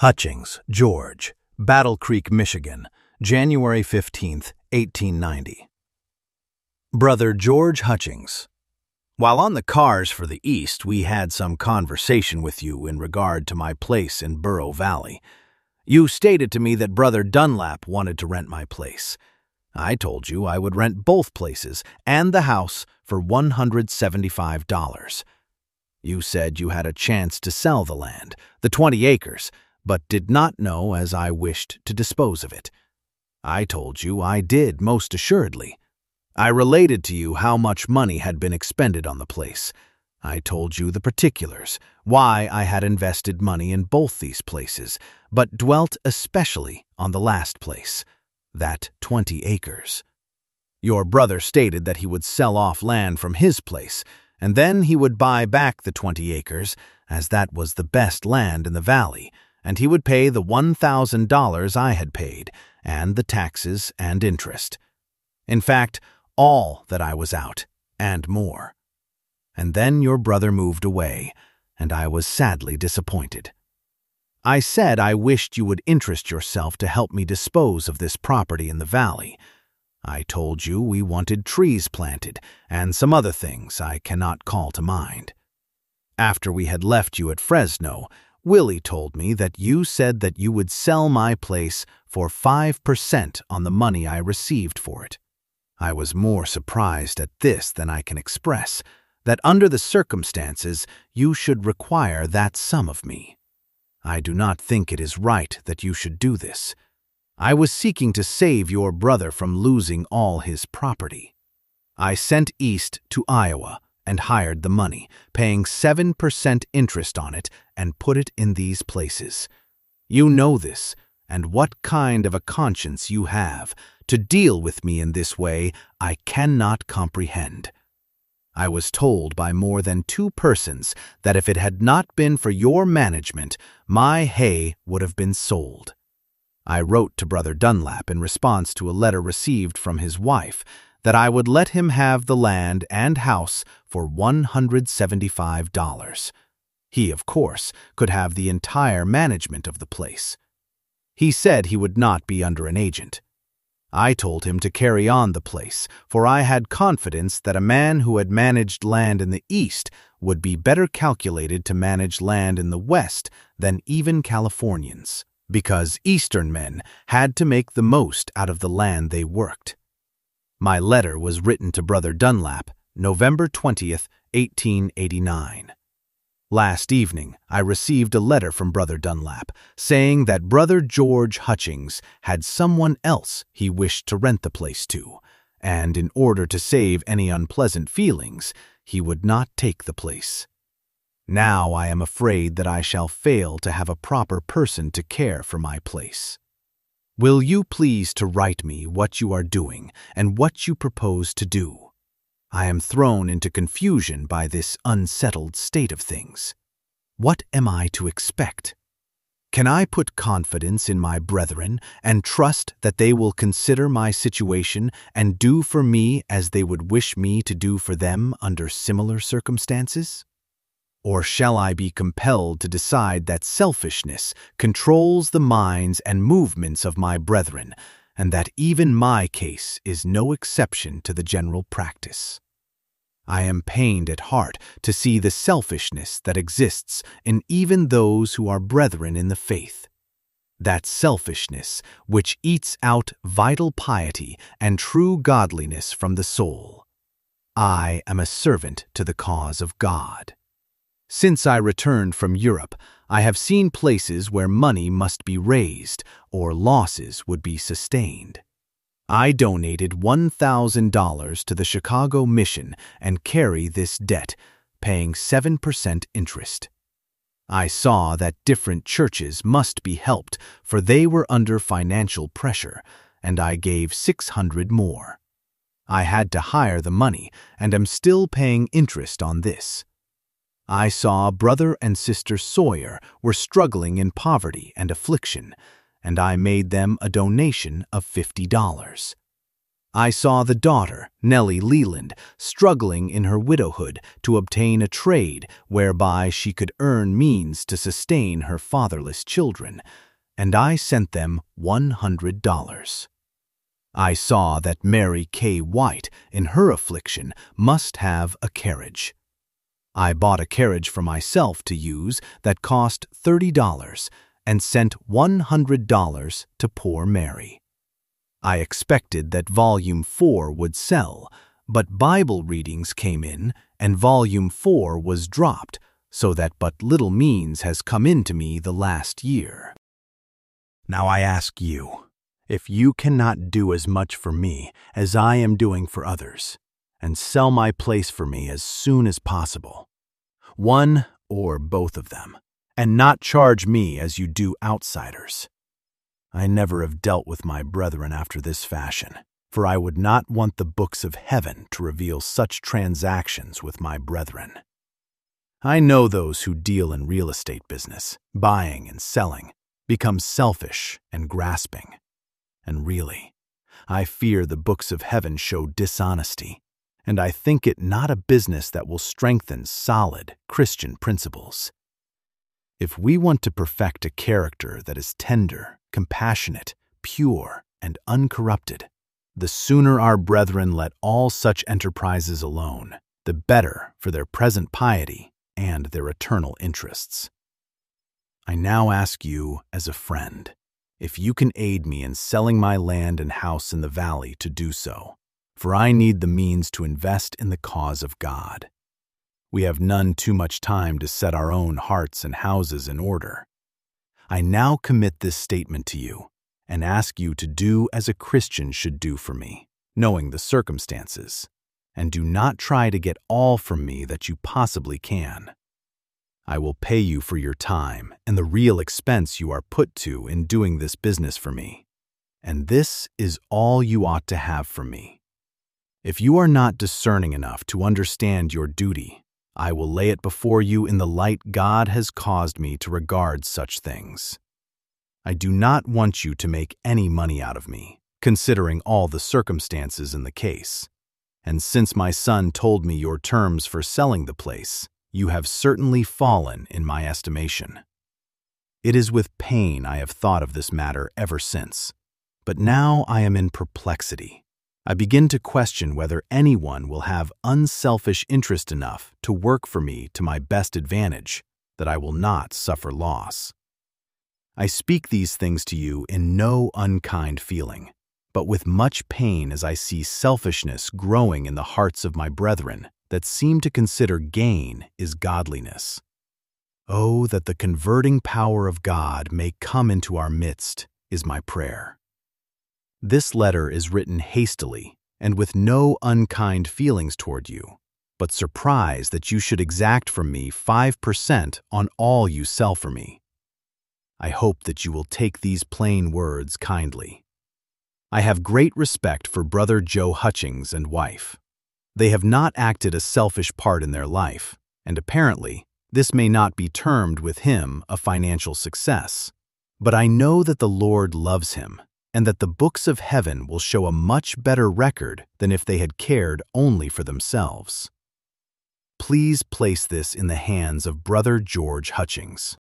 Hutchings, George, Battle Creek, Michigan, January 15th, 1890. Brother George Hutchings, while on the cars for the East, we had some conversation with you in regard to my place in Burro Valley. You stated to me that Brother Dunlap wanted to rent my place. I told you I would rent both places and the house for $175. You said you had a chance to sell the land, the 20 acres, but did not know as I wished to dispose of it. I told you I did most assuredly. I related to you how much money had been expended on the place. I told you the particulars, why I had invested money in both these places, but dwelt especially on the last place, that 20 acres. Your brother stated that he would sell off land from his place, and then he would buy back the 20 acres, as that was the best land in the valley, and he would pay the $1,000 I had paid, and the taxes and interest. In fact, all that I was out, and more. And then your brother moved away, and I was sadly disappointed. I said I wished you would interest yourself to help me dispose of this property in the valley. I told you we wanted trees planted, and some other things I cannot call to mind. After we had left you at Fresno, Willie told me that you said that you would sell my place for 5% on the money I received for it. I was more surprised at this than I can express, that under the circumstances you should require that sum of me. I do not think it is right that you should do this. I was seeking to save your brother from losing all his property. I sent east to Iowa and hired the money, paying 7% interest on it, and put it in these places. You know this, and what kind of a conscience you have to deal with me in this way I cannot comprehend. I was told by more than 2 persons that if it had not been for your management, my hay would have been sold. I wrote to Brother Dunlap in response to a letter received from his wife that I would let him have the land and house for $175. He, of course, could have the entire management of the place. He said he would not be under an agent. I told him to carry on the place, for I had confidence that a man who had managed land in the East would be better calculated to manage land in the West than even Californians, because Eastern men had to make the most out of the land they worked. My letter was written to Brother Dunlap, November 20th, 1889. Last evening, I received a letter from Brother Dunlap saying that Brother George Hutchings had someone else he wished to rent the place to, and in order to save any unpleasant feelings, he would not take the place. Now I am afraid that I shall fail to have a proper person to care for my place. Will you please to write me what you are doing and what you propose to do? I am thrown into confusion by this unsettled state of things. What am I to expect? Can I put confidence in my brethren and trust that they will consider my situation and do for me as they would wish me to do for them under similar circumstances? Or shall I be compelled to decide that selfishness controls the minds and movements of my brethren, and that even my case is no exception to the general practice? I am pained at heart to see the selfishness that exists in even those who are brethren in the faith. That selfishness which eats out vital piety and true godliness from the soul. I am a servant to the cause of God. Since I returned from Europe, I have seen places where money must be raised or losses would be sustained. I donated $1,000 to the Chicago Mission and carry this debt, paying 7% interest. I saw that different churches must be helped, for they were under financial pressure, and I gave $600 more. I had to hire the money and am still paying interest on this. I saw Brother and Sister Sawyer were struggling in poverty and affliction, and I made them a donation of $50. I saw the daughter, Nellie Leland, struggling in her widowhood to obtain a trade whereby she could earn means to sustain her fatherless children, and I sent them $100. I saw that Mary K. White, in her affliction, must have a carriage. I bought a carriage for myself to use that cost $30 and sent $100 to poor Mary. I expected that Volume 4 would sell, but Bible readings came in and Volume 4 was dropped, so that but little means has come into me the last year. Now I ask you, if you cannot do as much for me as I am doing for others, and sell my place for me as soon as possible, one or both of them, and not charge me as you do outsiders, I never have dealt with my brethren after this fashion, for I would not want the books of heaven to reveal such transactions with my brethren. I know those who deal in real estate business, buying and selling, become selfish and grasping. And really, I fear the books of heaven show dishonesty, and I think it not a business that will strengthen solid Christian principles. If we want to perfect a character that is tender, compassionate, pure, and uncorrupted, the sooner our brethren let all such enterprises alone, the better for their present piety and their eternal interests. I now ask you as a friend, if you can aid me in selling my land and house in the valley to do so, for I need the means to invest in the cause of God. We have none too much time to set our own hearts and houses in order. I now commit this statement to you and ask you to do as a Christian should do for me, knowing the circumstances, and do not try to get all from me that you possibly can. I will pay you for your time and the real expense you are put to in doing this business for me, and this is all you ought to have from me. If you are not discerning enough to understand your duty, I will lay it before you in the light God has caused me to regard such things. I do not want you to make any money out of me, considering all the circumstances in the case. And since my son told me your terms for selling the place, you have certainly fallen in my estimation. It is with pain I have thought of this matter ever since, but now I am in perplexity. I begin to question whether anyone will have unselfish interest enough to work for me to my best advantage, that I will not suffer loss. I speak these things to you in no unkind feeling, but with much pain as I see selfishness growing in the hearts of my brethren that seem to consider gain is godliness. Oh, that the converting power of God may come into our midst, is my prayer. This letter is written hastily and with no unkind feelings toward you, but surprised that you should exact from me 5% on all you sell for me. I hope that you will take these plain words kindly. I have great respect for Brother Joe Hutchings and wife. They have not acted a selfish part in their life, and apparently this may not be termed with him a financial success, but I know that the Lord loves him and that the books of heaven will show a much better record than if they had cared only for themselves. Please place this in the hands of Brother George Hutchings.